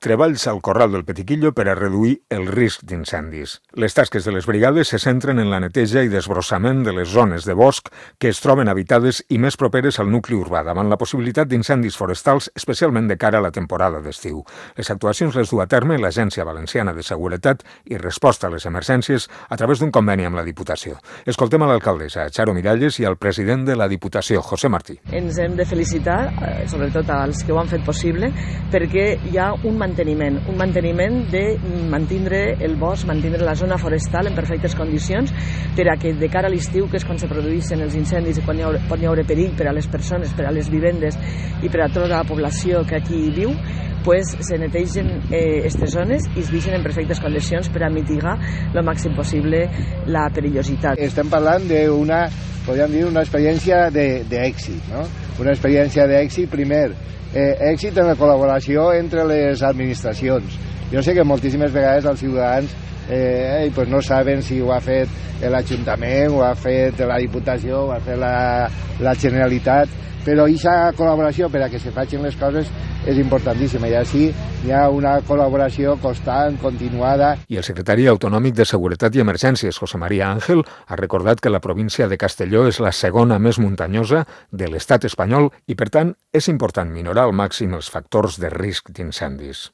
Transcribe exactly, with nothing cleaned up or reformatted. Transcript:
Treballs al Corral del Petiquillo per a reduir el risc d'incendis. Les tasques de les brigades se centren en la neteja i desbrossament de les zones de bosc que es troben habitades i més properes al nucli urbà, davant la possibilitat d'incendis forestals, especialment de cara a la temporada d'estiu. Les actuacions les du a terme l'Agència Valenciana de Seguretat i Resposta a les Emergències a través d'un conveni amb la Diputació. Escoltem a l'alcaldessa, Charo Miralles, i al president de la Diputació, José Martí. Ens hem de felicitar, sobretot als que ho han fet possible, perquè hi ha un manteniment, un manteniment de mantindre el bosc, mantindre la zona forestal en perfectes condicions per a que de cara a l'estiu, que és quan se produeixen els incendis i quan hi haurà, quan hi haurà perill per a les persones, per a les vivendes i per a tota la població que aquí viu, pues se netegen aquestes eh, zones i es deixen en perfectes condicions per a mitigar el màxim possible la perillositat. Estem parlant d'una, podríem dir, una experiència d'èxit, no? Una experiència d'èxit, primer, eh, èxit en la col·laboració entre les administracions. Jo sé que moltíssimes vegades els ciutadans eh, pues no saben si ho ha fet l'Ajuntament, ho ha fet la Diputació, ho ha fet la, la Generalitat, però aquesta col·laboració per a que se facin les coses és importantíssima i així hi ha una col·laboració constant, continuada. I el secretari autonòmic de Seguretat i Emergències, José María Ángel, ha recordat que la província de Castelló és la segona més muntanyosa de l'estat espanyol i, per tant, és important minorar al màxim els factors de risc d'incendis.